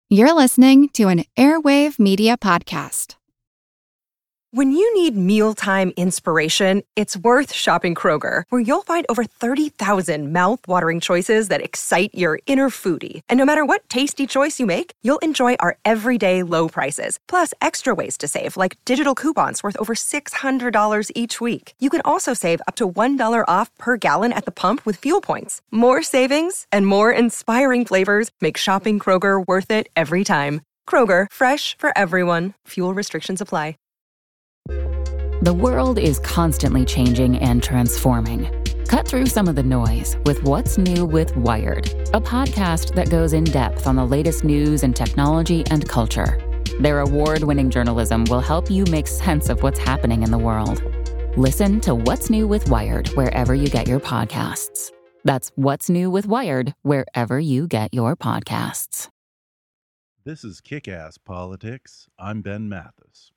You're listening to an Airwave Media Podcast. When you need mealtime inspiration, it's worth shopping Kroger, where you'll find over 30,000 mouth-watering choices that excite your inner foodie. And no matter what tasty choice you make, you'll enjoy our everyday low prices, plus extra ways to save, like digital coupons worth over $600 each week. You can also save up to $1 off per gallon at the pump with fuel points. More savings and more inspiring flavors make shopping Kroger worth it every time. Kroger, fresh for everyone. Fuel restrictions apply. The world is constantly changing and transforming. Cut through some of the noise with What's New with Wired, a podcast that goes in depth on the latest news and technology and culture. Their award-winning journalism will help you make sense of what's happening in the world. Listen to What's New with Wired wherever you get your podcasts. That's What's New with Wired wherever you get your podcasts. This is Kick-Ass Politics. I'm Ben Mathis.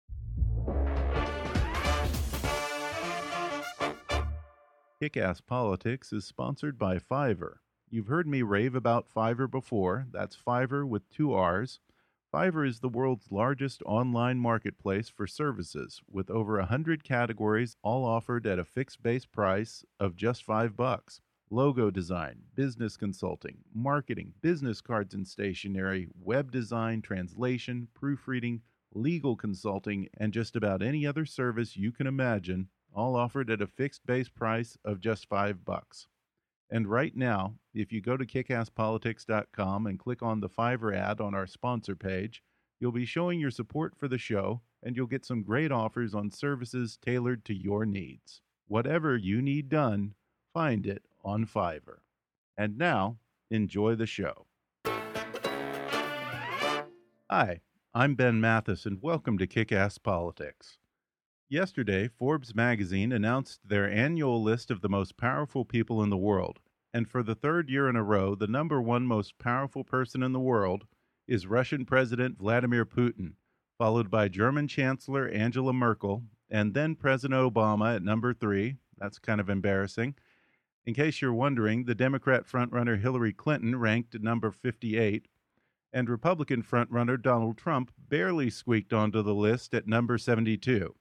Kick-Ass Politics is sponsored by Fiverr. You've heard me rave about Fiverr before. That's Fiverr with 2 R's. Fiverr is the world's largest online marketplace for services, with over 100 categories, all offered at a fixed base price of just $5. Logo design, business consulting, marketing, business cards and stationery, web design, translation, proofreading, legal consulting, and just about any other service you can imagine, all offered at a fixed base price of just $5. And right now, if you go to kickasspolitics.com and click on the Fiverr ad on our sponsor page, you'll be showing your support for the show, and you'll get some great offers on services tailored to your needs. Whatever you need done, find it on Fiverr. And now, enjoy the show. Hi, I'm Ben Mathis, and welcome to Kick-Ass Politics. Yesterday, Forbes magazine announced their annual list of the most powerful people in the world, and for the third year in a row, the number one most powerful person in the world is Russian President Vladimir Putin, followed by German Chancellor Angela Merkel, and then President Obama at number 3. That's kind of embarrassing. In case you're wondering, the Democrat frontrunner Hillary Clinton ranked at number 58, and Republican frontrunner Donald Trump barely squeaked onto the list at number 72.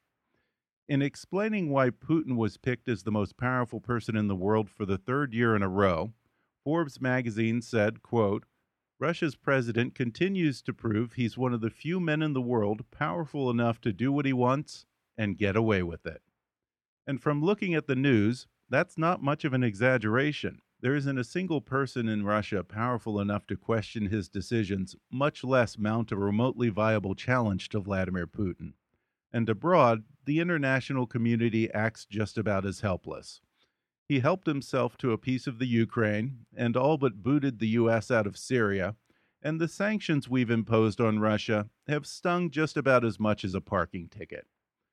In explaining why Putin was picked as the most powerful person in the world for the third year in a row, Forbes magazine said, quote, "Russia's president continues to prove he's one of the few men in the world powerful enough to do what he wants and get away with it." And from looking at the news, that's not much of an exaggeration. There isn't a single person in Russia powerful enough to question his decisions, much less mount a remotely viable challenge to Vladimir Putin. And abroad, the international community acts just about as helpless. He helped himself to a piece of the Ukraine and all but booted the U.S. out of Syria, and the sanctions we've imposed on Russia have stung just about as much as a parking ticket.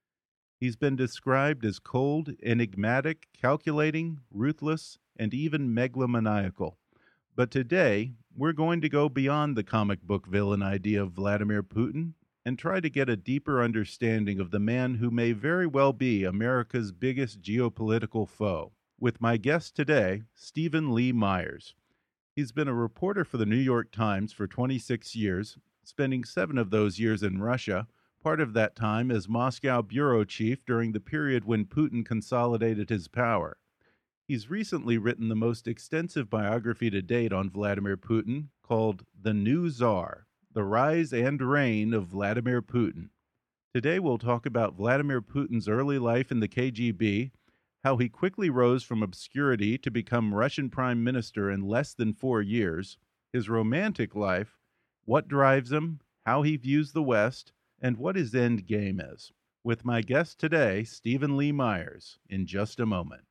He's been described as cold, enigmatic, calculating, ruthless, and even megalomaniacal. But today, we're going to go beyond the comic book villain idea of Vladimir Putin and try to get a deeper understanding of the man who may very well be America's biggest geopolitical foe, with my guest today, Stephen Lee Myers. He's been a reporter for the New York Times for 26 years, spending 7 of those years in Russia, part of that time as Moscow bureau chief during the period when Putin consolidated his power. He's recently written the most extensive biography to date on Vladimir Putin, called The New Tsar: The Rise and Reign of Vladimir Putin. Today we'll talk about Vladimir Putin's early life in the KGB, how he quickly rose from obscurity to become Russian prime minister in less than 4 years, his romantic life, what drives him, how he views the West, and what his end game is. With my guest today, Stephen Lee Myers, in just a moment.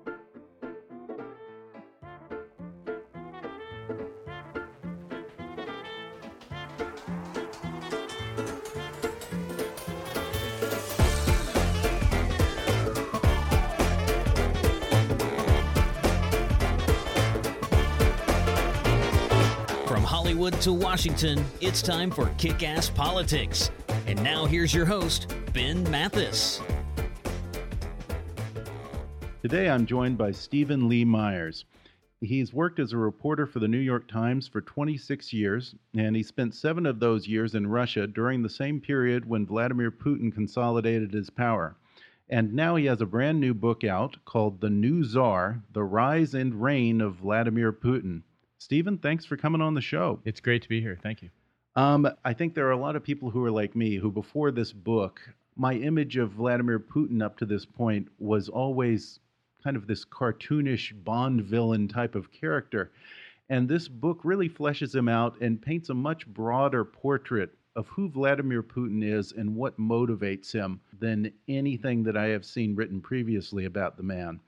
Hollywood to Washington, it's time for Kick-Ass Politics. And now here's your host, Ben Mathis. Today I'm joined by Stephen Lee Myers. He's worked as a reporter for the New York Times for 26 years, and he spent 7 of those years in Russia during the same period when Vladimir Putin consolidated his power. And now he has a brand new book out called The New Tsar: The Rise and Reign of Vladimir Putin. Stephen, thanks for coming on the show. It's great to be here. Thank you. I think there are a lot of people who are like me, who before this book, my image of Vladimir Putin up to this point was always kind of this cartoonish Bond villain type of character. And this book really fleshes him out and paints a much broader portrait of who Vladimir Putin is and what motivates him than anything that I have seen written previously about the man.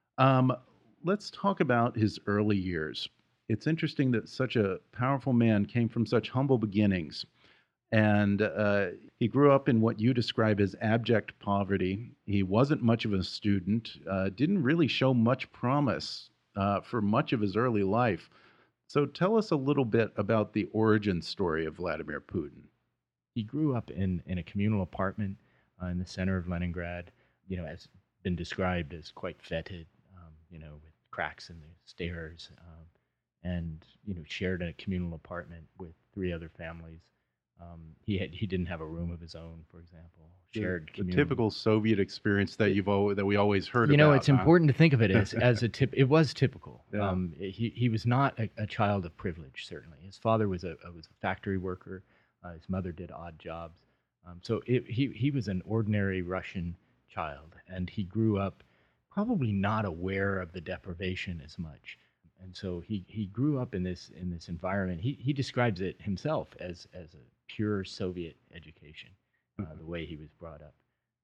Let's talk about his early years. It's interesting that such a powerful man came from such humble beginnings. And he grew up in what you describe as abject poverty. He wasn't much of a student, didn't really show much promise for much of his early life. So tell us a little bit about the origin story of Vladimir Putin. He grew up in a communal apartment in the center of Leningrad, has been described as quite fetid, with cracks in the stairs, and, shared a communal apartment with 3 other families. He didn't have a room of his own, for example. Shared the typical Soviet experience that we always heard about. It's important to think of it as a tip. It was typical. Yeah. He was not a child of privilege. Certainly, his father was a factory worker. His mother did odd jobs. So he was an ordinary Russian child, and he grew up probably not aware of the deprivation as much. And so he grew up in this environment. He describes it himself as a pure Soviet education, the way he was brought up,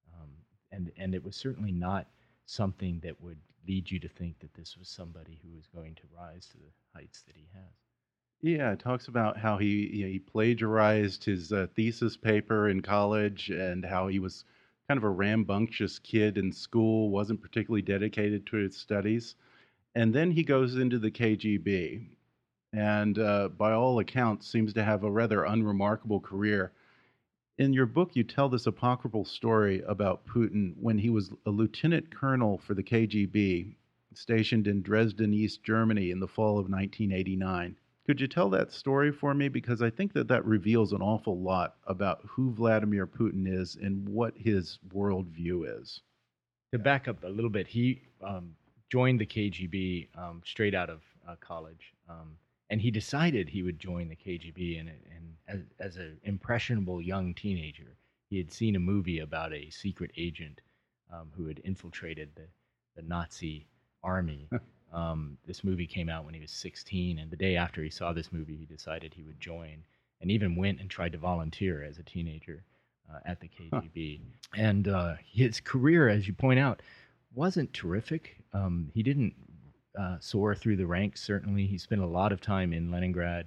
and it was certainly not something that would lead you to think that this was somebody who was going to rise to the heights that he has. Yeah, it talks about how he plagiarized his thesis paper in college, and how he was kind of a rambunctious kid in school, wasn't particularly dedicated to his studies. And then he goes into the KGB, and by all accounts seems to have a rather unremarkable career. In your book, you tell this apocryphal story about Putin when he was a lieutenant colonel for the KGB, stationed in Dresden, East Germany in the fall of 1989. Could you tell that story for me? Because I think that reveals an awful lot about who Vladimir Putin is and what his worldview is. To back up a little bit, he joined the KGB straight out of college, and he decided he would join the KGB. And as an impressionable young teenager, he had seen a movie about a secret agent who had infiltrated the Nazi army. This movie came out when he was 16, and the day after he saw this movie, he decided he would join, and even went and tried to volunteer as a teenager at the KGB. And his career, as you point out, wasn't terrific. He didn't soar through the ranks, certainly. He spent a lot of time in Leningrad,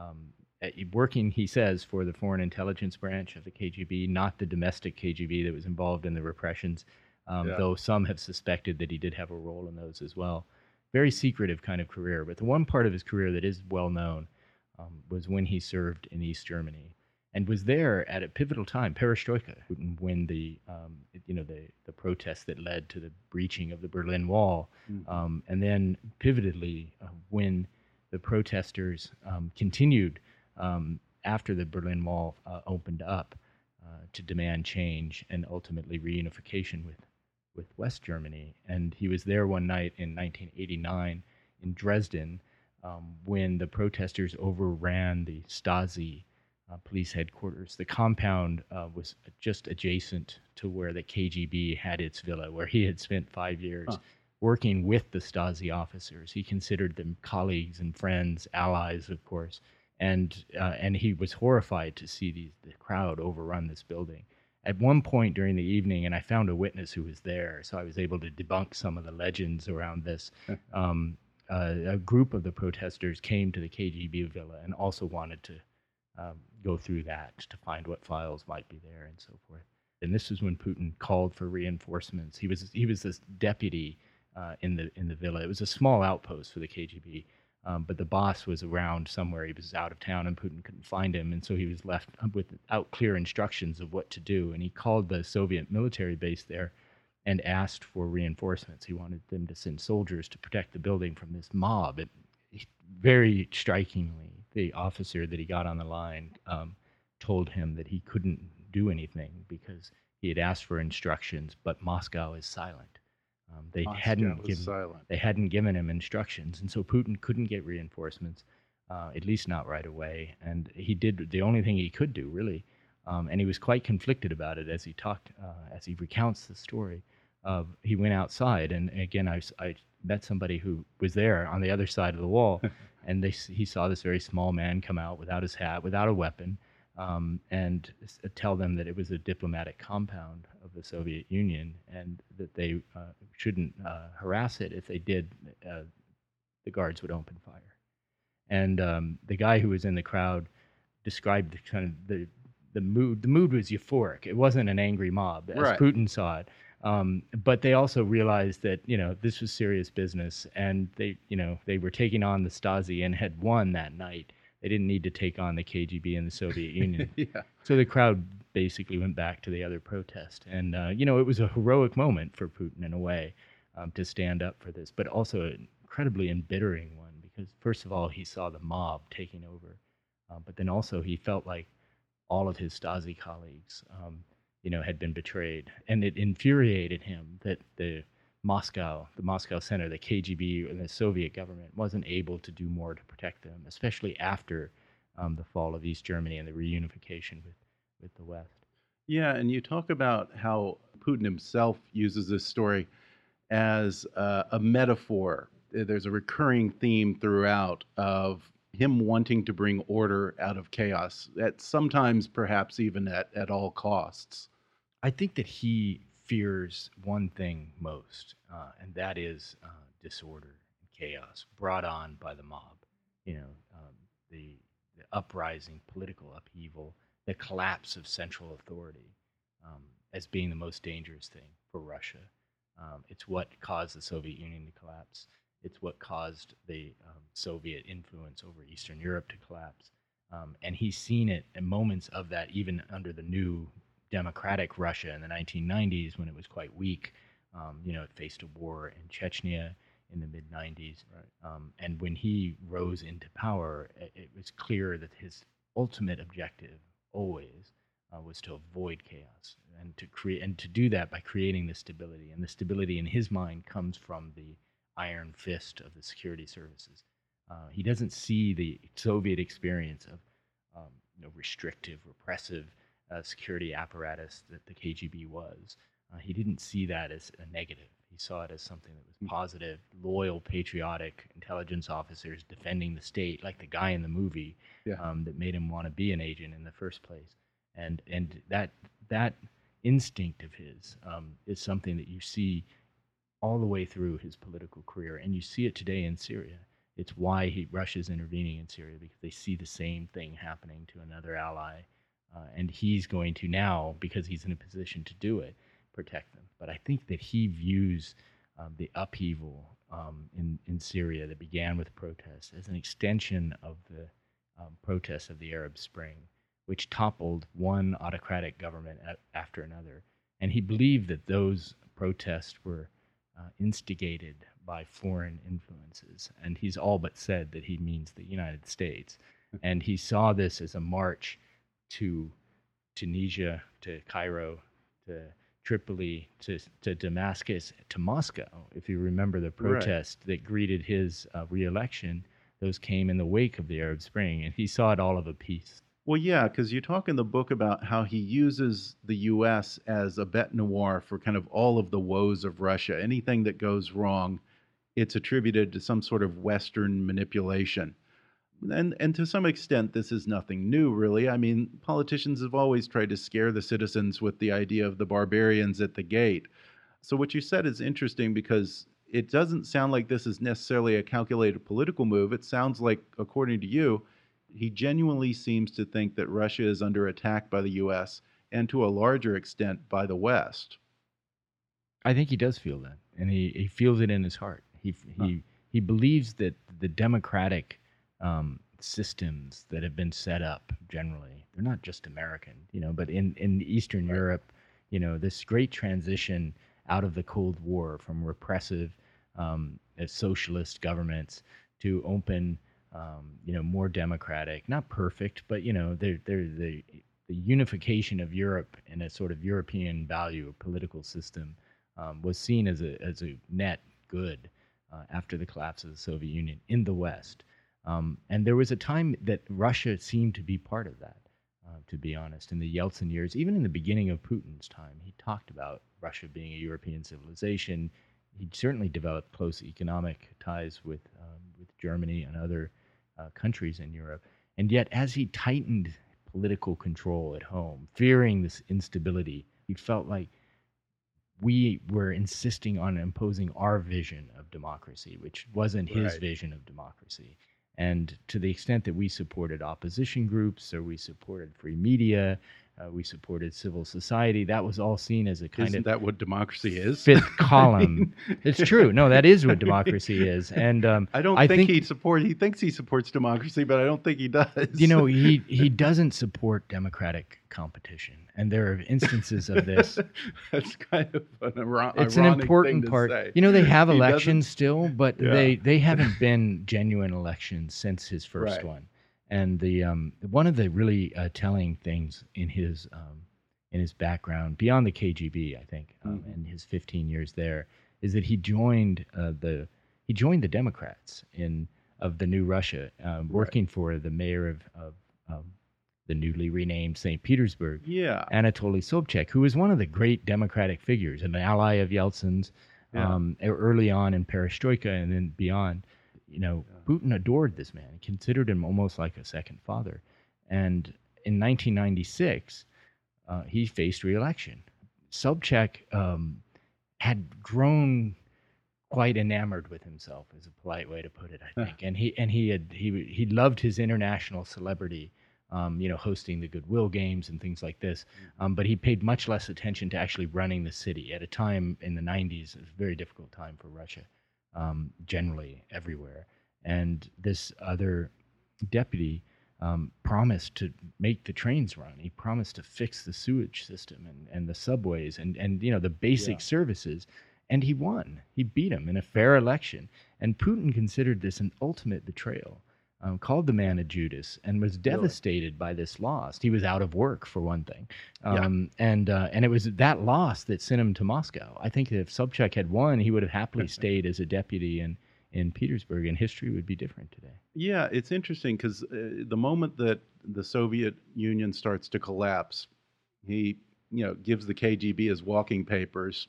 working, he says, for the Foreign Intelligence Branch of the KGB, not the domestic KGB that was involved in the repressions, though some have suspected that he did have a role in those as well. Very secretive kind of career. But the one part of his career that is well known was when he served in East Germany, and was there at a pivotal time, Perestroika, when the protests that led to the breaching of the Berlin Wall, and then pivotedly when the protesters continued after the Berlin Wall opened up to demand change and ultimately reunification with West Germany. And he was there one night in 1989 in Dresden when the protesters overran the Stasi police headquarters. The compound was just adjacent to where the KGB had its villa, where he had spent 5 years working with the Stasi officers. He considered them colleagues and friends, allies, of course, and he was horrified to see the crowd overrun this building. At one point during the evening, and I found a witness who was there, so I was able to debunk some of the legends around this, a group of the protesters came to the KGB villa and also wanted to go through that to find what files might be there and so forth. And this was when Putin called for reinforcements. He was this deputy in the villa. It was a small outpost for the KGB, but the boss was around somewhere. He was out of town, and Putin couldn't find him, and so he was left without clear instructions of what to do. And he called the Soviet military base there and asked for reinforcements. He wanted them to send soldiers to protect the building from this mob. Very strikingly, the officer that he got on the line told him that he couldn't do anything because he had asked for instructions, but Moscow is silent. They hadn't given him instructions, and so Putin couldn't get reinforcements, at least not right away. And he did the only thing he could do, really. And he was quite conflicted about it as he talked, as he recounts the story. He went outside, and again, I met somebody who was there on the other side of the wall, and he saw this very small man come out without his hat, without a weapon, and tell them that it was a diplomatic compound of the Soviet Union, and that they shouldn't harass it. If they did, the guards would open fire. And the guy who was in the crowd described the mood. The mood was euphoric. It wasn't an angry mob, as Putin saw it. But they also realized that, this was serious business, and they were taking on the Stasi and had won that night. They didn't need to take on the KGB and the Soviet Union. Yeah. So the crowd basically went back to the other protest. And, it was a heroic moment for Putin in a way to stand up for this, but also an incredibly embittering one because, first of all, he saw the mob taking over. But then also he felt like all of his Stasi colleagues had been betrayed. And it infuriated him that the Moscow Center, the KGB, and the Soviet government wasn't able to do more to protect them, especially after the fall of East Germany and the reunification with the West. Yeah, and you talk about how Putin himself uses this story as a metaphor. There's a recurring theme throughout of him wanting to bring order out of chaos, at sometimes perhaps even at all costs. I think that he fears one thing most, and that is disorder and chaos brought on by the mob. The uprising, political upheaval, the collapse of central authority as being the most dangerous thing for Russia. It's what caused the Soviet Union to collapse. It's what caused the Soviet influence over Eastern Europe to collapse. And he's seen it in moments of that, even under the new democratic Russia in the 1990s when it was quite weak. It faced a war in Chechnya in the mid-90s. Right. And when he rose into power, it was clear that his ultimate objective always was to avoid chaos and to do that by creating the stability. And the stability in his mind comes from the iron fist of the security services. He doesn't see the Soviet experience of restrictive, repressive security apparatus that the KGB was. He didn't see that as a negative. He saw it as something that was positive, loyal, patriotic intelligence officers defending the state, like the guy in the movie that made him want to be an agent in the first place. And that instinct of his is something that you see all the way through his political career, and you see it today in Syria. It's why Russia's intervening in Syria, because they see the same thing happening to another ally, and he's going to now, because he's in a position to do it, protect them. But I think that he views the upheaval in Syria that began with protests as an extension of the protests of the Arab Spring, which toppled one autocratic government after another. And he believed that those protests were instigated by foreign influences. And he's all but said that he means the United States. And he saw this as a march to Tunisia, to Cairo, to Tripoli, to Damascus, to Moscow. If you remember the protest that greeted his re-election, those came in the wake of the Arab Spring, and he saw it all of a piece. Well, yeah, because you talk in the book about how he uses the U.S. as a bête noire for kind of all of the woes of Russia. Anything that goes wrong, it's attributed to some sort of Western manipulation. And to some extent, this is nothing new, really. I mean, politicians have always tried to scare the citizens with the idea of the barbarians at the gate. So what you said is interesting because it doesn't sound like this is necessarily a calculated political move. It sounds like, according to you, he genuinely seems to think that Russia is under attack by the U.S. and to a larger extent by the West. I think he does feel that, and he feels it in his heart. He believes that the democratic systems that have been set up generally, they're not just American, but in Eastern Europe, this great transition out of the Cold War, from repressive socialist governments to open, more democratic, not perfect, but they're the unification of Europe in a sort of European value political system was seen as a net good after the collapse of the Soviet Union in the West. And there was a time that Russia seemed to be part of that, to be honest. In the Yeltsin years, even in the beginning of Putin's time, he talked about Russia being a European civilization. He certainly developed close economic ties with Germany and other countries in Europe. And yet, as he tightened political control at home, fearing this instability, he felt like we were insisting on imposing our vision of democracy, which wasn't his vision of democracy. And to the extent that we supported opposition groups, or we supported free media, we supported civil society, that was all seen as a kind Isn't that what democracy is? fifth column. It's true. No, that is what democracy is. And I think he thinks he supports democracy, but I don't think he does. He doesn't support democratic competition. And there are instances of this. That's kind of it's an important thing part. to say. They have elections still, but they haven't been genuine elections since his first one. And the one of the really telling things in his background, beyond the KGB, I think, and his 15 years there, is that he joined the Democrats of the new Russia, working for the mayor of the newly renamed St. Petersburg, Anatoly Sobchak, who was one of the great democratic figures, an ally of Yeltsin's early on in Perestroika and then beyond. Putin adored this man. He considered him almost like a second father. And in 1996, he faced re-election. Sobchak had grown quite enamored with himself, is a polite way to put it, I think. And he loved his international celebrity, hosting the Goodwill Games and things like this. But he paid much less attention to actually running the city at a time in the 90s. It was a very difficult time for Russia. Generally everywhere. And this other deputy promised to make the trains run. He promised to fix the sewage system and the subways and the basic services. And he won. He beat him in a fair election. And Putin considered this an ultimate betrayal. Called the man a Judas, and was devastated by this loss. He was out of work, for one thing. And it was that loss that sent him to Moscow. I think that if Sobchak had won, he would have happily stayed as a deputy in Petersburg, and history would be different today. Yeah, it's interesting because the moment that the Soviet Union starts to collapse, he gives the KGB his walking papers,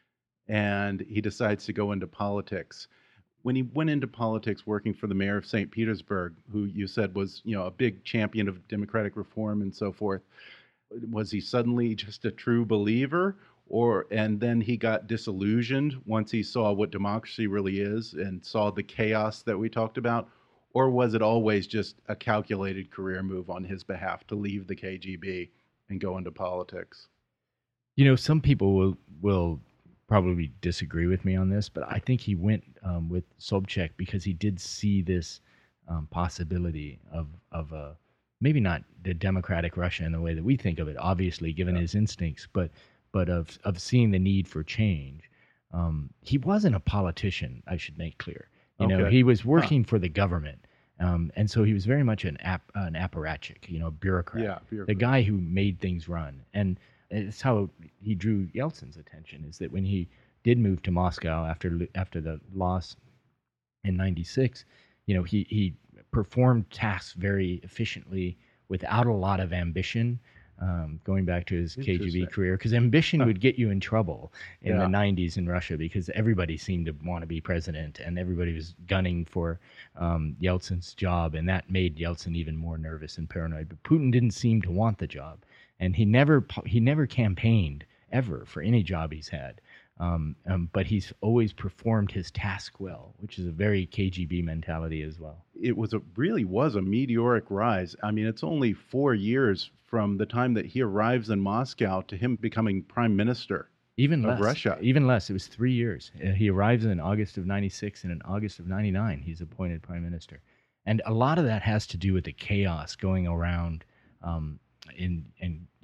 and he decides to go into politics. When he went into politics working for the mayor of St. Petersburg, who you said was, a big champion of democratic reform and so forth, was he suddenly just a true believer? And then he got disillusioned once he saw what democracy really is and saw the chaos that we talked about? Or was it always just a calculated career move on his behalf to leave the KGB and go into politics? Some people will probably disagree with me on this, but I think he went with Sobchak because he did see this possibility of maybe not the democratic Russia in the way that we think of it, obviously, given his instincts, but of seeing the need for change. He wasn't a politician, I should make clear. He was working for the government, and so he was very much an apparatchik, bureaucrat. Yeah, bureaucrat. The guy who made things run. And it's how he drew Yeltsin's attention, is that when he did move to Moscow after the loss in 96, he performed tasks very efficiently without a lot of ambition, going back to his KGB career, because ambition would get you in trouble in the 90s in Russia, because everybody seemed to want to be president and everybody was gunning for Yeltsin's job, and that made Yeltsin even more nervous and paranoid. But Putin didn't seem to want the job. And he never campaigned ever for any job he's had, but he's always performed his task well, which is a very KGB mentality as well. It really was a meteoric rise. I mean, it's only 4 years from the time that he arrives in Moscow to him becoming prime minister of Russia. Even less. It was 3 years. He arrives in August of 96, and in August of 99, he's appointed prime minister. And a lot of that has to do with the chaos going around in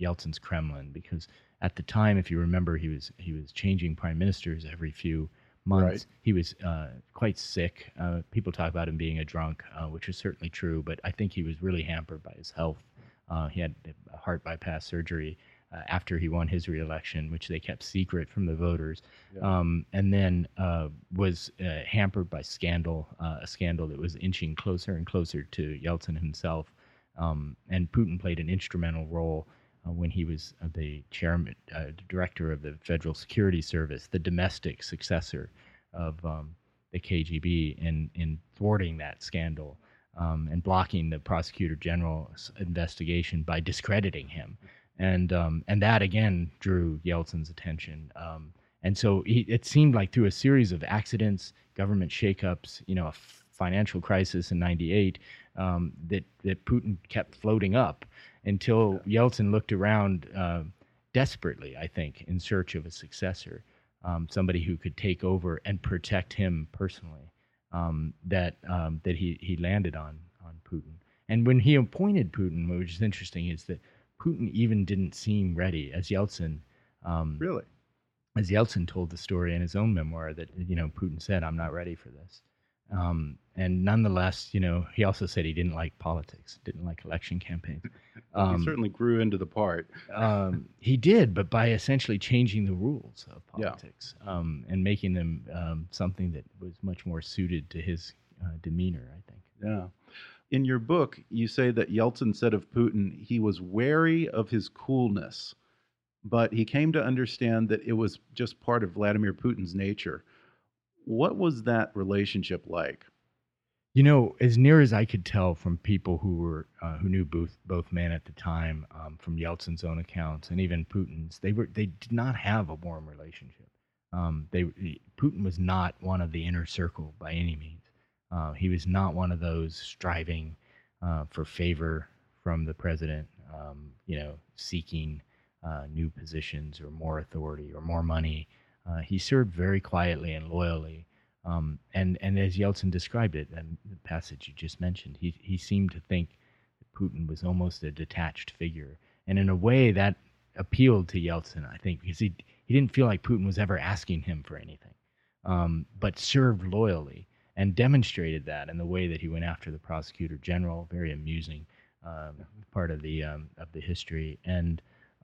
Yeltsin's Kremlin, because at the time, if you remember, he was changing prime ministers every few months. Right. He was quite sick. People talk about him being a drunk, which is certainly true, but I think he was really hampered by his health. He had a heart bypass surgery after he won his re-election, which they kept secret from the voters, and then was hampered by scandal, a scandal that was inching closer and closer to Yeltsin himself. And Putin played an instrumental role when he was the chairman, director of the Federal Security Service, the domestic successor of the KGB, in thwarting that scandal and blocking the prosecutor general's investigation by discrediting him. And that, again, drew Yeltsin's attention. And so it seemed like through a series of accidents, government shakeups, a financial crisis in '98, that Putin kept floating up until Yeltsin looked around desperately, I think, in search of a successor, somebody who could take over and protect him personally, that he landed on Putin. And when he appointed Putin, which is interesting, is that Putin even didn't seem ready, as Yeltsin Really? as Yeltsin told the story in his own memoir, that Putin said, "I'm not ready for this." And nonetheless, he also said he didn't like politics, didn't like election campaigns. He certainly grew into the part. He did, but by essentially changing the rules of politics, and making them something that was much more suited to his demeanor, I think. Yeah. In your book, you say that Yeltsin said of Putin, he was wary of his coolness, but he came to understand that it was just part of Vladimir Putin's nature. What was that relationship like? As near as I could tell from people who knew both men at the time, from Yeltsin's own accounts and even Putin's, they did not have a warm relationship. Putin was not one of the inner circle by any means. He was not one of those striving for favor from the president, seeking new positions or more authority or more money. He served very quietly and loyally. And as Yeltsin described it, and the passage you just mentioned, he seemed to think that Putin was almost a detached figure. And in a way that appealed to Yeltsin, I think, because he didn't feel like Putin was ever asking him for anything, but served loyally and demonstrated that in the way that he went after the prosecutor general. Very amusing part of the history. And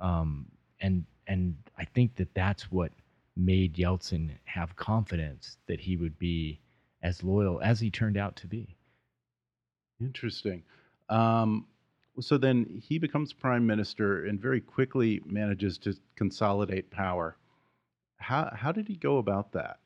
I think that that's what made Yeltsin have confidence that he would be as loyal as he turned out to be. Interesting. So then he becomes prime minister and very quickly manages to consolidate power. How did he go about that?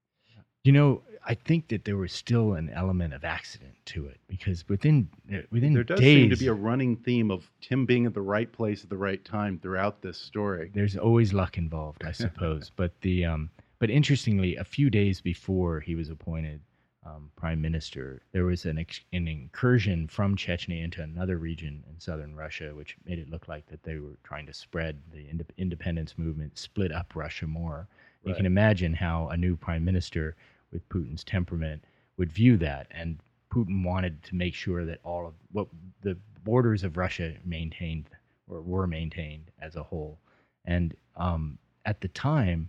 I think that there was still an element of accident to it, because within there does days, seem to be a running theme of him being at the right place at the right time throughout this story. There's always luck involved, I suppose. But interestingly, a few days before he was appointed prime minister, there was an incursion from Chechnya into another region in southern Russia, which made it look like that they were trying to spread the independence movement, split up Russia more. Right. You can imagine how a new prime minister with Putin's temperament would view that, and Putin wanted to make sure that all of what the borders of Russia maintained or were maintained as a whole. And at the time,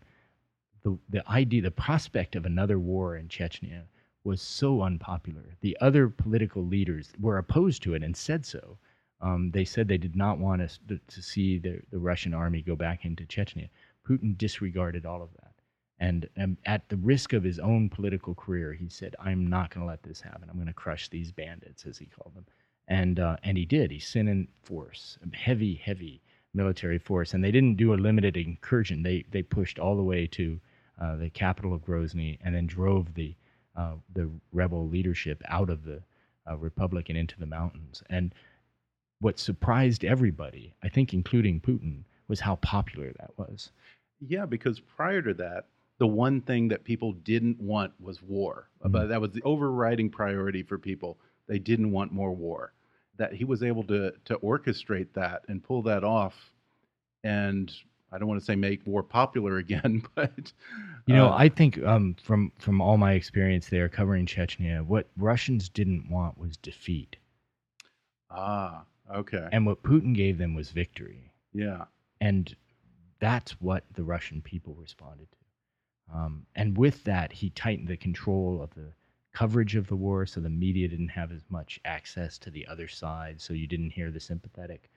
the prospect of another war in Chechnya was so unpopular. The other political leaders were opposed to it and said so. They said they did not want us to see the Russian army go back into Chechnya. Putin disregarded all of that. And at the risk of his own political career, he said, "I'm not going to let this happen. I'm going to crush these bandits," as he called them. And he did. He sent in force, a heavy military force. And they didn't do a limited incursion. They pushed all the way to the capital of Grozny, and then drove the rebel leadership out of the republic and into the mountains. And what surprised everybody, I think including Putin, was how popular that was. Yeah, because prior to that, the one thing that people didn't want was war. Mm-hmm. But that was the overriding priority for people. They didn't want more war. That he was able to orchestrate that and pull that off, and I don't want to say make war popular again, but I think from all my experience there covering Chechnya, what Russians didn't want was defeat. Okay. And what Putin gave them was victory. Yeah. And that's what the Russian people responded to. And with that, he tightened the control of the coverage of the war, so the media didn't have as much access to the other side, so you didn't hear the sympathetic,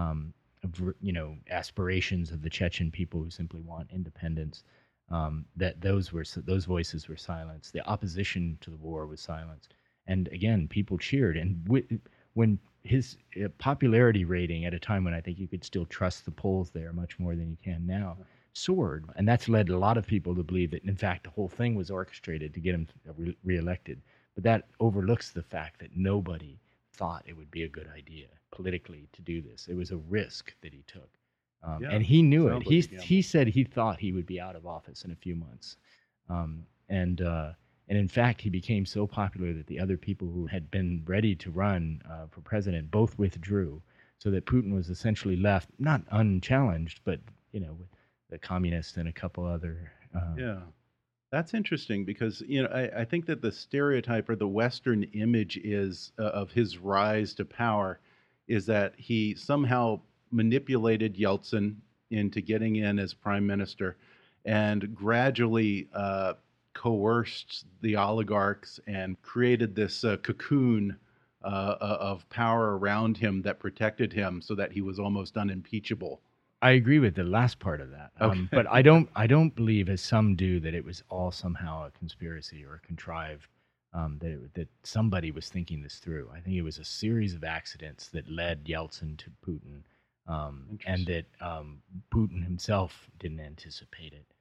aspirations of the Chechen people who simply want independence. That those voices were silenced. The opposition to the war was silenced, and again, people cheered. And when his popularity rating at a time when I think you could still trust the polls there much more than you can now, soared. And that's led a lot of people to believe that, in fact, the whole thing was orchestrated to get him reelected. But that overlooks the fact that nobody thought it would be a good idea politically to do this. It was a risk that he took. And he knew it. He said he thought he would be out of office in a few months. And in fact, he became so popular that the other people who had been ready to run for president both withdrew, so that Putin was essentially left, not unchallenged, but, with the communists and a couple other. Yeah. That's interesting because, I think that the stereotype or the Western image is of his rise to power is that he somehow manipulated Yeltsin into getting in as prime minister and gradually coerced the oligarchs and created this cocoon of power around him that protected him so that he was almost unimpeachable. I agree with the last part of that, Okay. but I don't believe, as some do, that it was all somehow a conspiracy or contrived. That somebody was thinking this through. I think it was a series of accidents that led Yeltsin to Putin, and that Putin himself didn't anticipate it.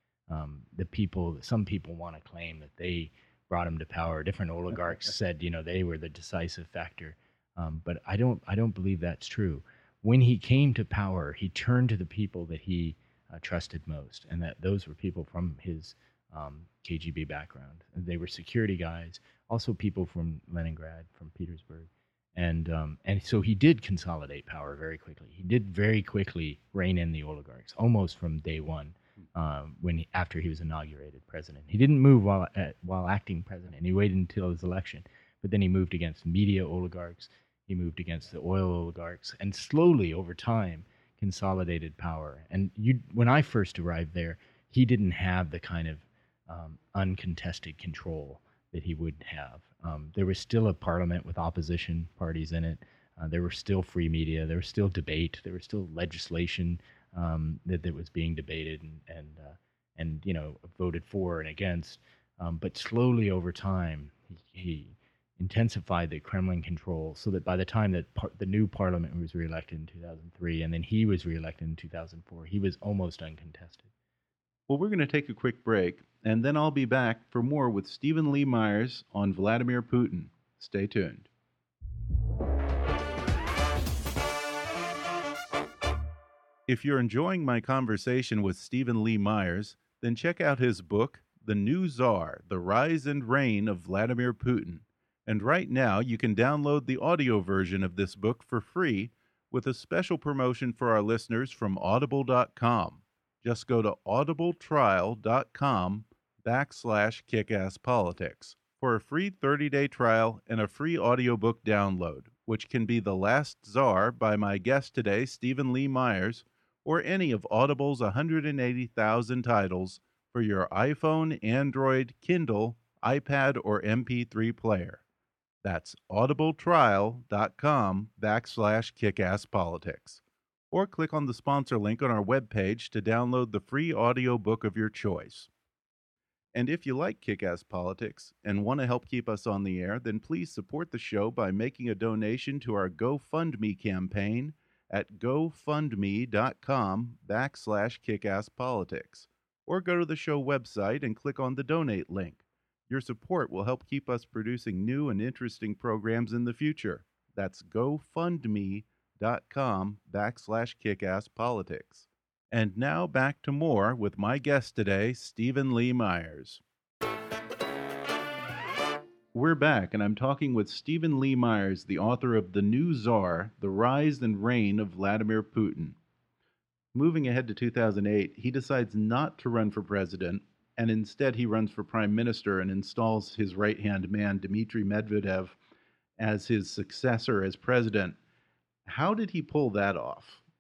Some people want to claim that they brought him to power. Different oligarchs said, they were the decisive factor, but I don't believe that's true. When he came to power, he turned to the people that he trusted most, and that those were people from his KGB background. They were security guys, also people from Leningrad, from Petersburg, and so he did consolidate power very quickly. He did very quickly rein in the oligarchs, almost from day one. After he was inaugurated president, he didn't move while acting president. He waited until his election, but then he moved against media oligarchs. He moved against the oil oligarchs, and slowly over time consolidated power. And when I first arrived there, he didn't have the kind of uncontested control that he would have. There was still a parliament with opposition parties in it. There were still free media. There was still debate. There was still legislation that was being debated and voted for and against. But slowly over time, he intensified the Kremlin control, so that by the time that the new parliament was reelected in 2003, and then he was reelected in 2004, he was almost uncontested. Well, we're going to take a quick break, and then I'll be back for more with Stephen Lee Myers on Vladimir Putin. Stay tuned. If you're enjoying my conversation with Stephen Lee Myers, then check out his book, The New Tsar: The Rise and Reign of Vladimir Putin. And right now, you can download the audio version of this book for free with a special promotion for our listeners from Audible.com. Just go to audibletrial.com/kickasspolitics for a free 30-day trial and a free audiobook download, which can be The Last Tsar by my guest today, Stephen Lee Myers, or any of Audible's 180,000 titles for your iPhone, Android, Kindle, iPad, or MP3 player. That's audibletrial.com/kickasspolitics. Or click on the sponsor link on our webpage to download the free audiobook of your choice. And if you like Kick-Ass Politics and want to help keep us on the air, then please support the show by making a donation to our GoFundMe campaign at gofundme.com/kickasspolitics. Or go to the show website and click on the donate link. Your support will help keep us producing new and interesting programs in the future. That's gofundme.com/kickasspolitics. And now back to more with my guest today, Stephen Lee Myers. We're back, and I'm talking with Stephen Lee Myers, the author of The New Tsar: The Rise and Reign of Vladimir Putin. Moving ahead to 2008, he decides not to run for president, and instead he runs for prime minister and installs his right-hand man, Dmitry Medvedev, as his successor as president. How did he pull that off?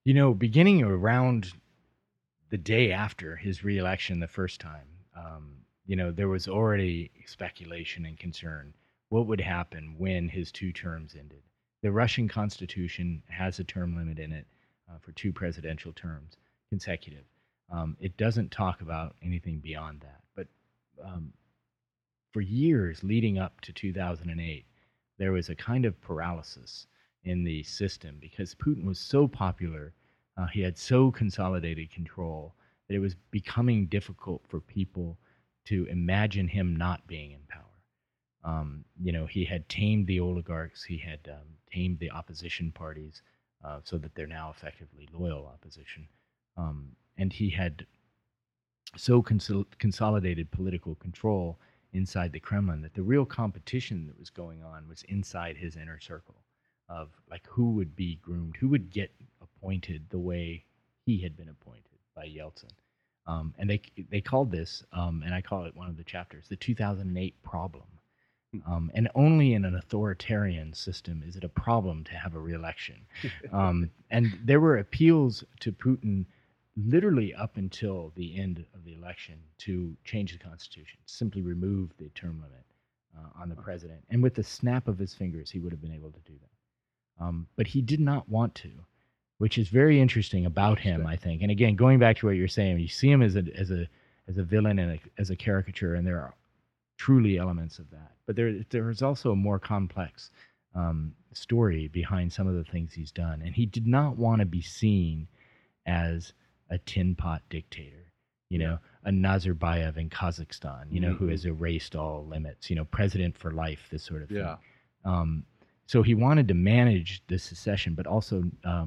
Beginning around the day after his reelection the first time, there was already speculation and concern. What would happen when his 2 terms ended? The Russian Constitution has a term limit in it for 2 presidential terms consecutive. It doesn't talk about anything beyond that. But for years leading up to 2008, there was a kind of paralysis in the system because Putin was so popular. He had so consolidated control that it was becoming difficult for people to imagine him not being in power. He had tamed the oligarchs. He had tamed the opposition parties so that they're now effectively loyal opposition. And he had so consolidated political control inside the Kremlin that the real competition that was going on was inside his inner circle of like who would be groomed, who would get appointed the way he had been appointed by Yeltsin. And they called this, and I call it one of the chapters, the 2008 problem. And only in an authoritarian system is it a problem to have a re-election. And there were appeals to Putin literally up until the end of the election to change the Constitution, simply remove the term limit on the president. And with the snap of his fingers, he would have been able to do that. But he did not want to, which is very interesting about him, I think. And again, going back to what you're saying, you see him as a villain and as a caricature, and there are truly elements of that. But there is also a more complex story behind some of the things he's done. And he did not want to be seen as a tin pot dictator, a Nazarbayev in Kazakhstan, who has erased all limits, president for life, this sort of thing. Yeah. So he wanted to manage the secession, but also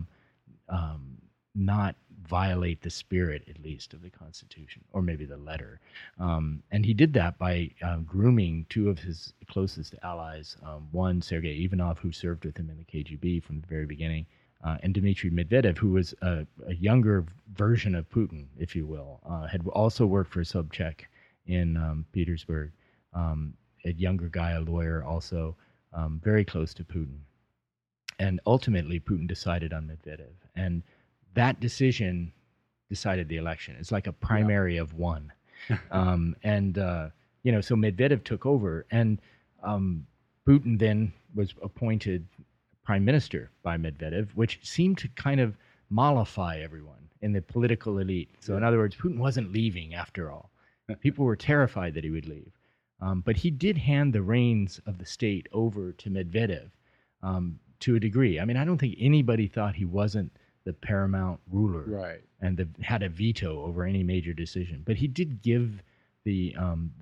not violate the spirit, at least, of the Constitution, or maybe the letter. And he did that by grooming 2 of his closest allies, one, Sergei Ivanov, who served with him in the KGB from the very beginning, and Dmitry Medvedev, who was a younger version of Putin, if you will, had also worked for Sobchak in Petersburg, a younger guy, a lawyer, also very close to Putin. And ultimately, Putin decided on Medvedev. And that decision decided the election. It's like a primary of 1. So Medvedev took over, and Putin then was appointed prime minister by Medvedev, which seemed to kind of mollify everyone in the political elite. So in other words, Putin wasn't leaving after all. People were terrified that he would leave. But he did hand the reins of the state over to Medvedev to a degree. I mean, I don't think anybody thought he wasn't the paramount ruler, right, and had a veto over any major decision. But he did give the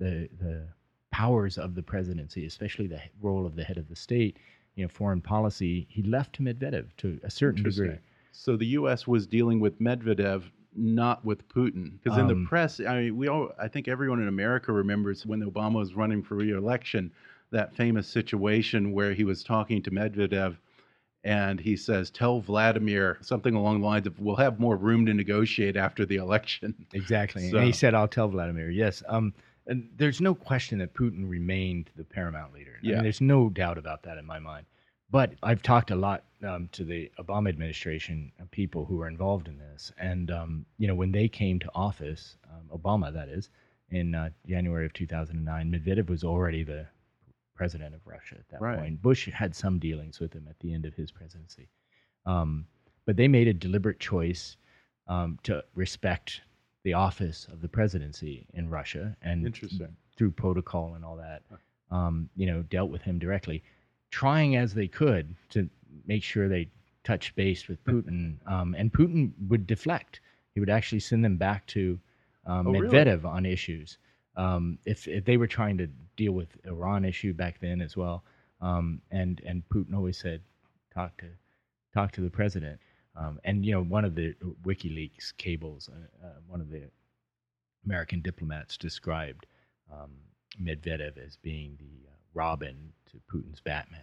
powers of the presidency, especially the role of the head of the state, foreign policy, he left to Medvedev to a certain degree. So the U.S. was dealing with Medvedev, not with Putin, because in the press, I think everyone in America remembers when Obama was running for re-election, that famous situation where he was talking to Medvedev, and he says, "Tell Vladimir," something along the lines of, "We'll have more room to negotiate after the election." Exactly. So, and he said, "I'll tell Vladimir." Yes. And there's no question that Putin remained the paramount leader. I mean, there's no doubt about that in my mind. But I've talked a lot to the Obama administration, people who were involved in this. And, when they came to office, Obama, that is, in January of 2009, Medvedev was already the president of Russia at that point. Bush had some dealings with him at the end of his presidency. But they made a deliberate choice to respect the office of the presidency in Russia, and through protocol and all that, dealt with him directly, trying as they could to make sure they touched base with Putin. And Putin would deflect. He would actually send them back to Medvedev on issues. If they were trying to deal with Iran issue back then as well, and Putin always said, talk to the president. And one of the WikiLeaks cables, one of the American diplomats described Medvedev as being the Robin to Putin's Batman.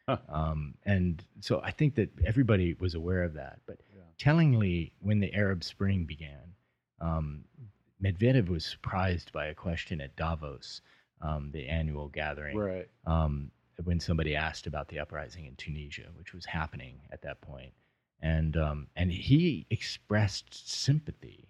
And so I think that everybody was aware of that. But tellingly, when the Arab Spring began, Medvedev was surprised by a question at Davos, the annual gathering, when somebody asked about the uprising in Tunisia, which was happening at that point. and he expressed sympathy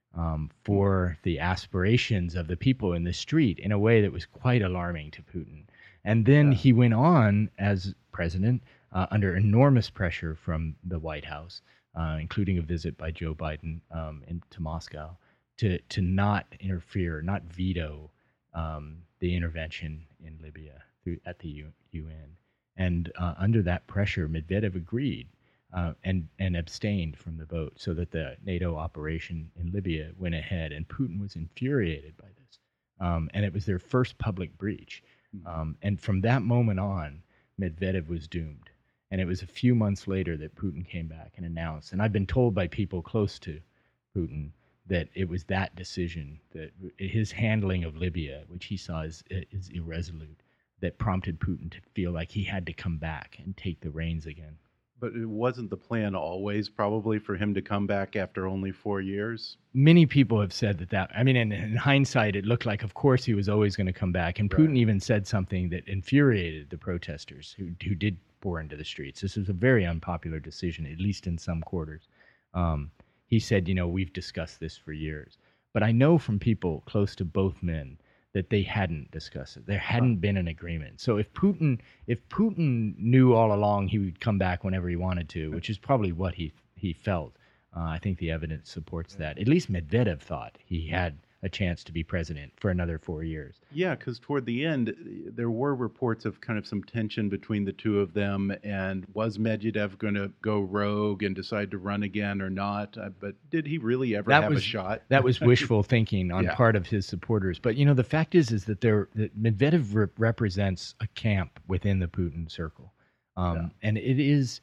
for the aspirations of the people in the street in a way that was quite alarming to Putin. And then he went on as president under enormous pressure from the White House, including a visit by Joe Biden to Moscow, to not interfere, not veto the intervention in Libya at the UN. And under that pressure, Medvedev agreed and abstained from the vote so that the NATO operation in Libya went ahead. And Putin was infuriated by this. And it was their first public breach. And from that moment on, Medvedev was doomed. And it was a few months later that Putin came back and announced, and I've been told by people close to Putin that it was that decision, that his handling of Libya, which he saw as irresolute, that prompted Putin to feel like he had to come back and take the reins again. But it wasn't the plan always probably for him to come back after only 4 years? Many people have said that, I mean, in hindsight, it looked like, of course, he was always going to come back. And Putin even said something that infuriated the protesters who did pour into the streets. This was a very unpopular decision, at least in some quarters. He said, we've discussed this for years. But I know from people close to both men that they hadn't discussed it. There hadn't been an agreement. So if Putin knew all along he would come back whenever he wanted to, which is probably what he felt, I think the evidence supports that. At least Medvedev thought he had a chance to be president for another 4 years. Yeah, because toward the end, there were reports of kind of some tension between the two of them. And was Medvedev going to go rogue and decide to run again or not? But did he really ever have a shot? That was wishful thinking on part of his supporters. But, the fact is that that Medvedev represents a camp within the Putin circle. And it is,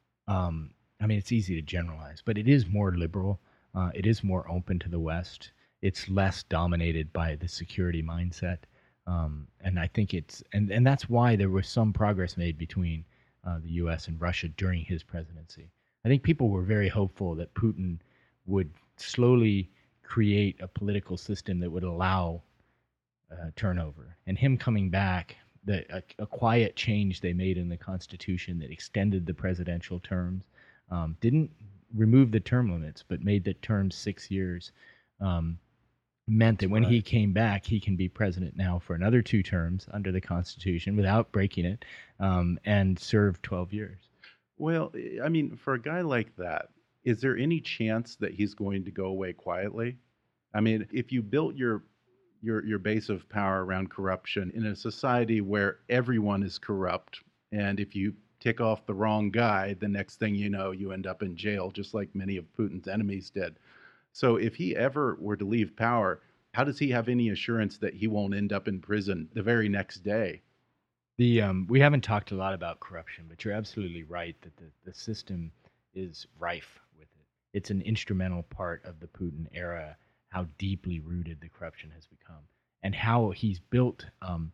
it's easy to generalize, but it is more liberal. It is more open to the West. It's less dominated by the security mindset. And I think and that's why there was some progress made between the U.S. and Russia during his presidency. I think people were very hopeful that Putin would slowly create a political system that would allow turnover. And him coming back, a quiet change they made in the Constitution that extended the presidential terms, didn't remove the term limits, but made the terms 6 years, meant that when he came back, he can be president now for another 2 terms under the Constitution without breaking it, and serve 12 years. Well, for a guy like that, is there any chance that he's going to go away quietly? If you built your base of power around corruption in a society where everyone is corrupt, and if you tick off the wrong guy, the next thing you know, you end up in jail, just like many of Putin's enemies did. So if he ever were to leave power, how does he have any assurance that he won't end up in prison the very next day? We haven't talked a lot about corruption, but you're absolutely right that the system is rife with it. It's an instrumental part of the Putin era, how deeply rooted the corruption has become, and how he's built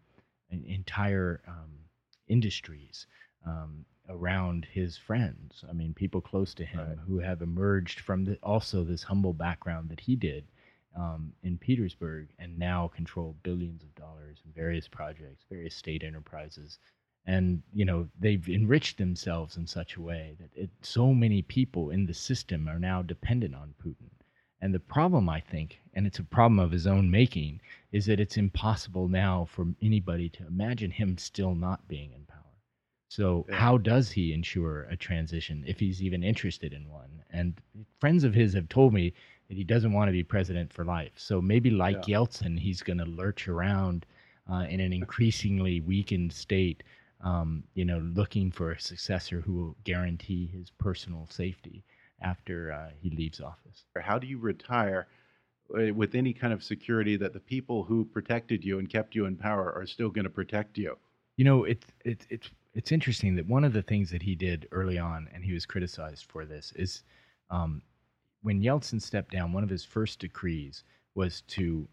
entire industries around his friends. People close to him who have emerged from also this humble background that he did in Petersburg, and now control billions of dollars in various projects, various state enterprises. And, they've enriched themselves in such a way that so many people in the system are now dependent on Putin. And the problem, I think, and it's a problem of his own making, is that it's impossible now for anybody to imagine him still not being in power. So how does he ensure a transition if he's even interested in one? And friends of his have told me that he doesn't want to be president for life. So maybe like Yeltsin, he's going to lurch around in an increasingly weakened state, looking for a successor who will guarantee his personal safety after he leaves office. How do you retire with any kind of security that the people who protected you and kept you in power are still going to protect you? It's interesting that one of the things that he did early on, and he was criticized for this, is when Yeltsin stepped down, one of his first decrees was to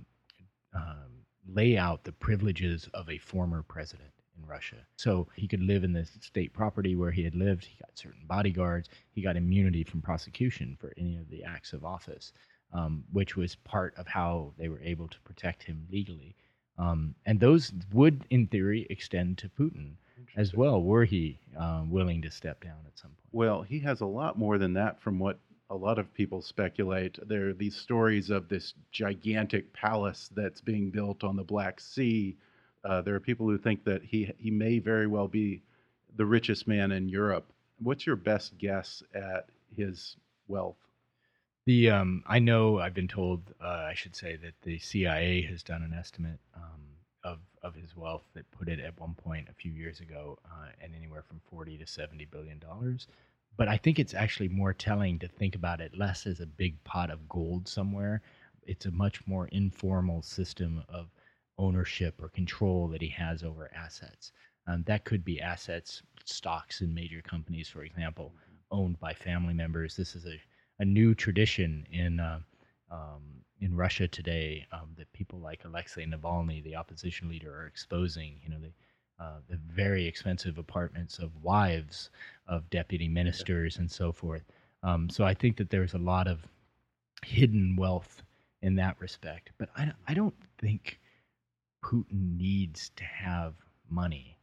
lay out the privileges of a former president in Russia. So he could live in the state property where he had lived. He got certain bodyguards. He got immunity from prosecution for any of the acts of office, which was part of how they were able to protect him legally. And those would, in theory, extend to Putin as well, were he willing to step down at some point. Well, he has a lot more than that from what a lot of people speculate. There are these stories of this gigantic palace that's being built on the Black Sea. There are people who think that he may very well be the richest man in Europe. What's your best guess at his wealth? I know I've been told, I should say, that the CIA has done an estimate of his wealth that put it at one point a few years ago at anywhere from $40 to $70 billion. But I think it's actually more telling to think about it less as a big pot of gold somewhere. It's a much more informal system of ownership or control that he has over assets. That could be assets, stocks in major companies, for example, owned by family members. This is a new tradition in Russia today that people like Alexei Navalny, the opposition leader, are exposing. The very expensive apartments of wives of deputy ministers and so forth. So I think that there's a lot of hidden wealth in that respect. But I don't think Putin needs to have money,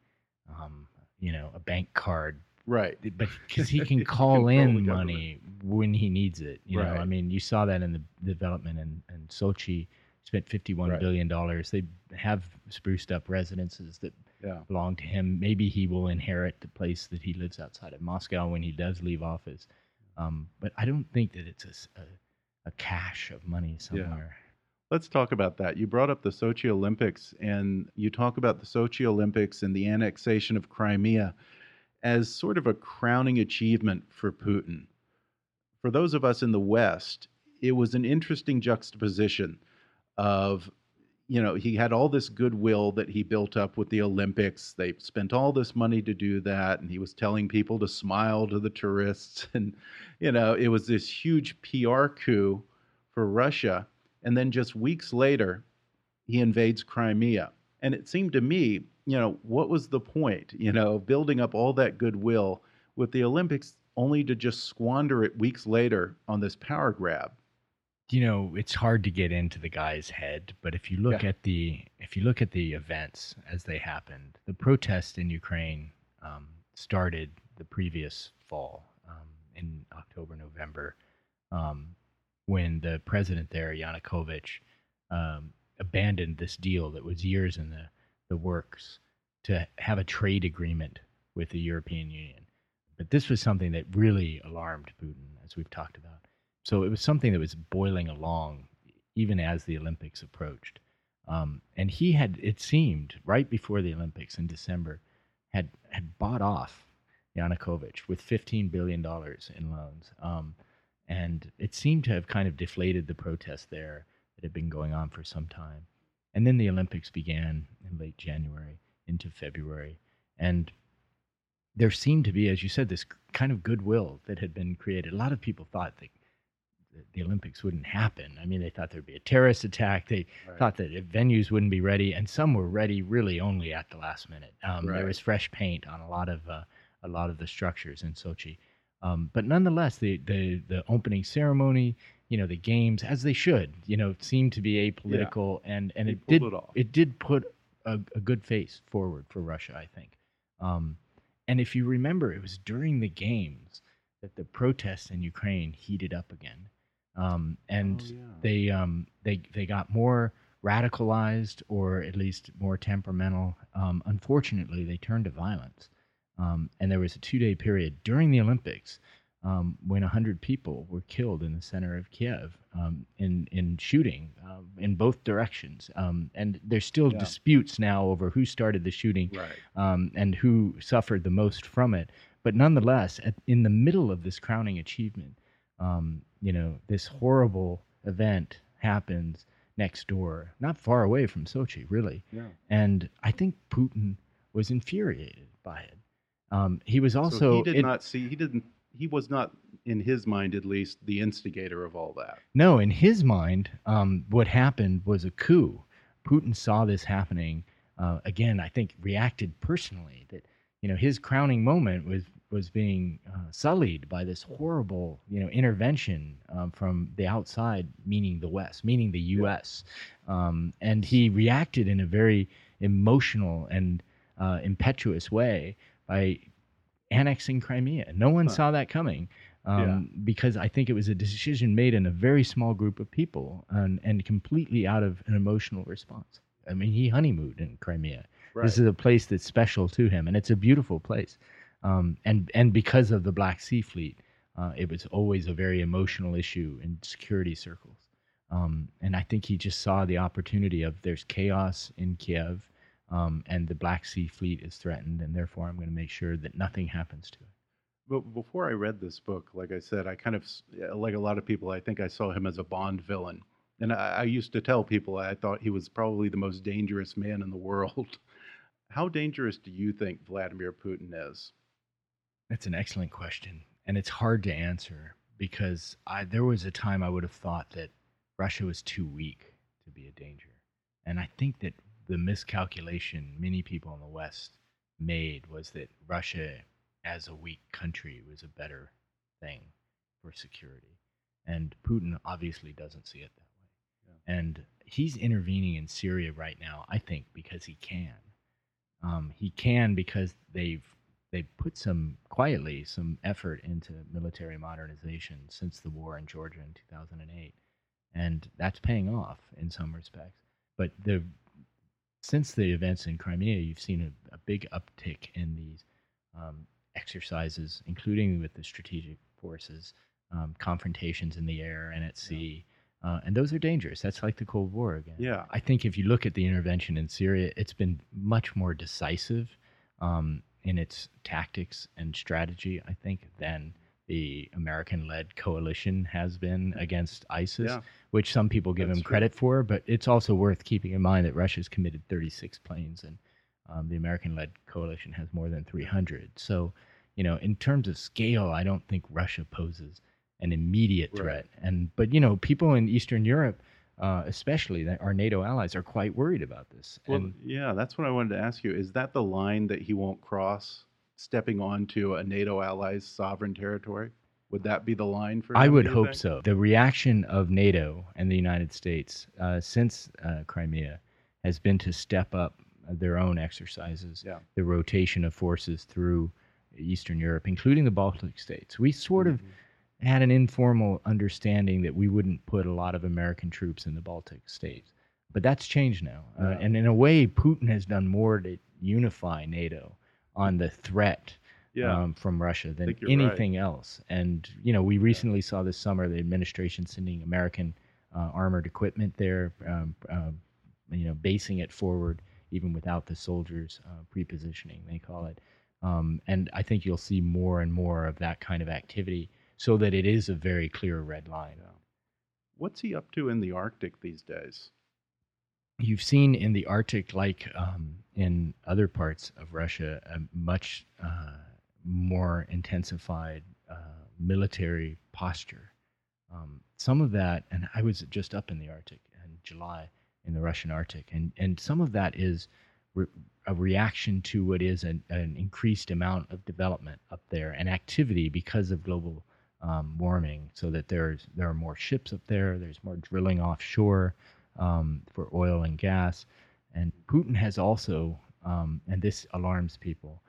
a bank card. Right. But because he can call in money when he needs it. I mean, you saw that in the development in Sochi. Spent $51 billion. They have spruced up residences that belong to him. Maybe he will inherit the place that he lives outside of Moscow when he does leave office. But I don't think that it's a cache of money somewhere. Yeah. Let's talk about that. You brought up the Sochi Olympics, and you talk about the Sochi Olympics and the annexation of Crimea as sort of a crowning achievement for Putin. For those of us in the West, it was an interesting juxtaposition of, he had all this goodwill that he built up with the Olympics. They spent all this money to do that, and he was telling people to smile to the tourists. And, it was this huge PR coup for Russia. And then just weeks later, he invades Crimea. And it seemed to me, what was the point, building up all that goodwill with the Olympics only to just squander it weeks later on this power grab? It's hard to get into the guy's head, but if you look at the events as they happened, the protest in Ukraine started the previous fall, in October, November, when the president there, Yanukovych, abandoned this deal that was years in the works to have a trade agreement with the European Union. But this was something that really alarmed Putin, as we've talked about. So it was something that was boiling along even as the Olympics approached. And he had, it seemed, right before the Olympics in December, had bought off Yanukovych with $15 billion in loans. And it seemed to have kind of deflated the protest there that had been going on for some time. And then the Olympics began in late January into February. And there seemed to be, as you said, this kind of goodwill that had been created. A lot of people thought that the Olympics wouldn't happen. I mean, they thought there'd be a terrorist attack. They thought that venues wouldn't be ready, and some were ready really only at the last minute. There was fresh paint on a lot of the structures in Sochi. But nonetheless, the opening ceremony, the games, as they should, seemed to be apolitical, and it did put a good face forward for Russia, I think. And if you remember, it was during the games that the protests in Ukraine heated up again, they got more radicalized, or at least more temperamental. Unfortunately, they turned to violence. And there was a 2-day period during the Olympics when 100 people were killed in the center of Kiev in shooting in both directions. And there's still disputes now over who started the shooting and who suffered the most from it. But nonetheless, in the middle of this crowning achievement, this horrible event happens next door, not far away from Sochi, really. Yeah. And I think Putin was infuriated by it. He was also. So he was not, in his mind at least, the instigator of all that. No, in his mind, what happened was a coup. Putin saw this happening. Again, I think reacted personally. That his crowning moment was being sullied by this horrible, intervention from the outside, meaning the West, meaning the U.S. And he reacted in a very emotional and impetuous way by annexing Crimea. No one saw that coming. Because I think it was a decision made in a very small group of people and completely out of an emotional response. I mean, he honeymooned in Crimea. Right. This is a place that's special to him, and it's a beautiful place. And because of the Black Sea Fleet, it was always a very emotional issue in security circles. And I think he just saw the opportunity of there's chaos in Kiev, and the Black Sea Fleet is threatened, and therefore I'm going to make sure that nothing happens to it. But before I read this book, like I said, I kind of, like a lot of people, I think I saw him as a Bond villain. And I used to tell people I thought he was probably the most dangerous man in the world. How dangerous do you think Vladimir Putin is? That's an excellent question. And it's hard to answer because there was a time I would have thought that Russia was too weak to be a danger. And I think that the miscalculation many people in the West made was that Russia as a weak country was a better thing for security. And Putin obviously doesn't see it that way. Yeah. And he's intervening in Syria right now, I think, because he can. He can because they've put some effort into military modernization since the war in Georgia in 2008. And that's paying off in some respects. But since the events in Crimea, you've seen a big uptick in these exercises, including with the strategic forces, confrontations in the air and at sea. And those are dangerous. That's like the Cold War again. Yeah. I think if you look at the intervention in Syria, it's been much more decisive in its tactics and strategy, I think, than the American-led coalition has been against ISIS, which some people give him credit for. But it's also worth keeping in mind that Russia's committed 36 planes, and the American-led coalition has more than 300. So, in terms of scale, I don't think Russia poses an immediate threat. Right. But people in Eastern Europe, especially that our NATO allies, are quite worried about this. Well, that's what I wanted to ask you. Is that the line that he won't cross, stepping onto a NATO ally's sovereign territory? Would that be the line for him? I would hope so. The reaction of NATO and the United States since Crimea has been to step up their own exercises, the rotation of forces through Eastern Europe, including the Baltic states. We sort of had an informal understanding that we wouldn't put a lot of American troops in the Baltic states. But that's changed now. And in a way, Putin has done more to unify NATO on the threat from Russia than anything else. And, we recently saw this summer the administration sending American armored equipment there, basing it forward even without the soldiers pre-positioning, they call it. And I think you'll see more and more of that kind of activity so that it is a very clear red line. What's he up to in the Arctic these days? You've seen in the Arctic, like in other parts of Russia, a much more intensified military posture. Some of that, and I was just up in the Arctic in July, in the Russian Arctic, and some of that is a reaction to what is an increased amount of development up there and activity because of global warming, so that there are more ships up there, there's more drilling offshore for oil and gas. And Putin has also, and this alarms people,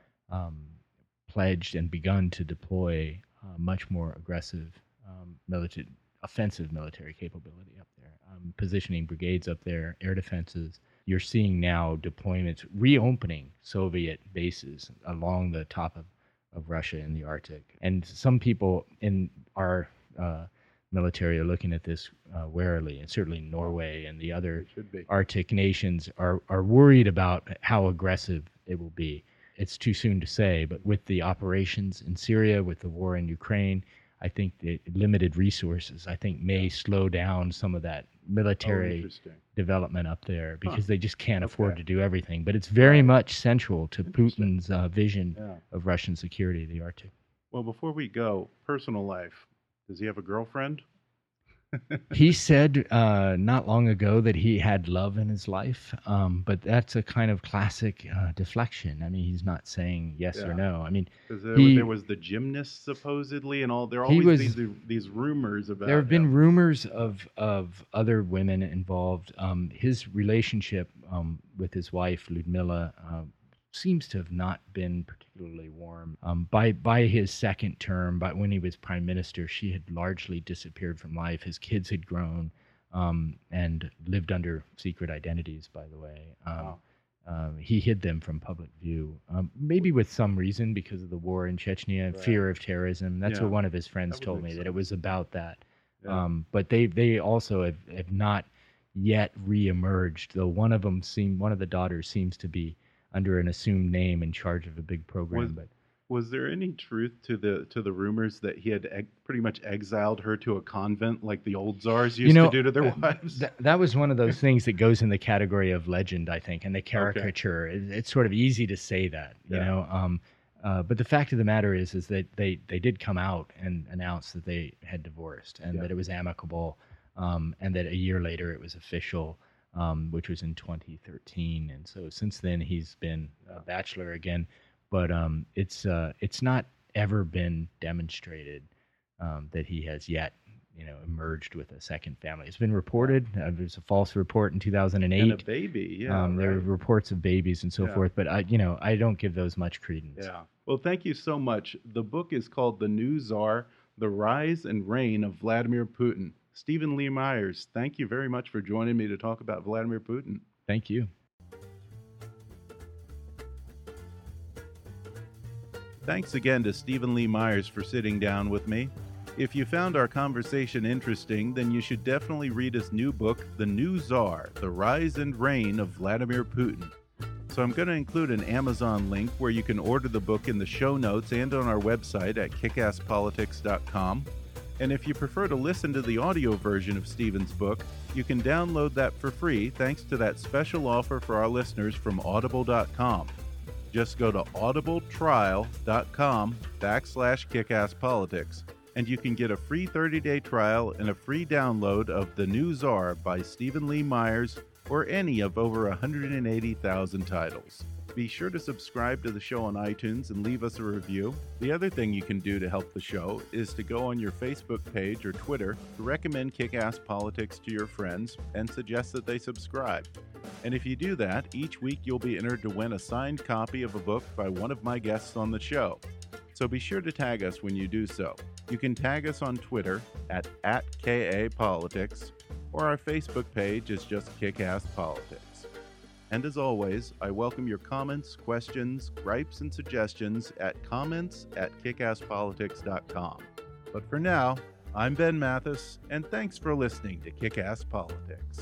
pledged and begun to deploy much more aggressive offensive military capability up there, positioning brigades up there, air defenses. You're seeing now deployments, reopening Soviet bases along the top of Russia in the Arctic. And some people in our military are looking at this warily, and certainly Norway and the other Arctic nations are worried about how aggressive it will be. It's too soon to say, but with the operations in Syria, with the war in Ukraine, I think the limited resources, may slow down some of that military development up there, because they just can't afford to do everything. But it's very much central to Putin's vision of Russian security, the Arctic. Well, before we go, personal life. Does he have a girlfriend? He said not long ago that he had love in his life, but that's a kind of classic deflection. I mean, he's not saying yes or Yeah. no. I mean, Because he there was the gymnast supposedly, and all. There are He always was- these rumors about. there have been him. rumors of other women involved. His relationship with his wife Ludmila seems to have not been particularly warm. By his second term, but when he was prime minister, she had largely disappeared from life. His kids had grown and lived under secret identities. By the way, Wow. he hid them from public view, maybe with some reason because of the war in Chechnya, Right. fear of terrorism. That's Yeah. what one of his friends That would told make me, that it sense. was about that. Yeah. But they also have not yet reemerged, though one of the daughters seems to be under an assumed name in charge of a big program. But Was there any truth to the rumors that he had pretty much exiled her to a convent like the old czars used to do to their wives? That was one of those things that goes in the category of legend, I think, and the caricature. It's sort of easy to say that, you Yeah. know. But the fact of the matter is that they did come out and announce that they had divorced and Yeah. that it was amicable, and that a year later it was official, which was in 2013. And so since then he's been a bachelor again. But it's not ever been demonstrated that he has yet, emerged with a second family. It's been reported. There's a false report in 2008. And a baby, yeah. There are right. reports of babies and so Yeah. forth, but I don't give those much credence. Yeah. Well, thank you so much. The book is called The New Tsar: The Rise and Reign of Vladimir Putin. Stephen Lee Myers, thank you very much for joining me to talk about Vladimir Putin. Thank you. Thanks again to Stephen Lee Myers for sitting down with me. If you found our conversation interesting, then you should definitely read his new book, The New Tsar: The Rise and Reign of Vladimir Putin. So I'm going to include an Amazon link where you can order the book in the show notes and on our website at kickasspolitics.com. And if you prefer to listen to the audio version of Stephen's book, you can download that for free thanks to that special offer for our listeners from audible.com. Just go to audibletrial.com/kickasspolitics, and you can get a free 30-day trial and a free download of The New Tsar by Stephen Lee Myers or any of over 180,000 titles. Be sure to subscribe to the show on iTunes and leave us a review. The other thing you can do to help the show is to go on your Facebook page or Twitter to recommend Kick-Ass Politics to your friends and suggest that they subscribe. And if you do that, each week you'll be entered to win a signed copy of a book by one of my guests on the show. So be sure to tag us when you do so. You can tag us on Twitter at @KAPolitics, or our Facebook page is just Kick-Ass Politics. And as always, I welcome your comments, questions, gripes, and suggestions at comments@kickasspolitics.com. But for now, I'm Ben Mathis, and thanks for listening to Kick-Ass Politics.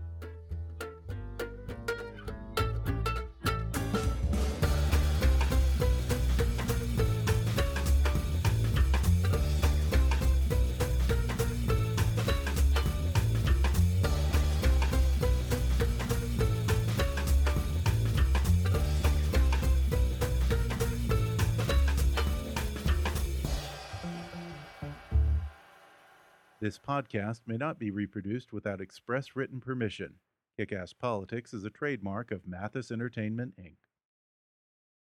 This podcast may not be reproduced without express written permission. Kick-Ass Politics is a trademark of Mathis Entertainment, Inc.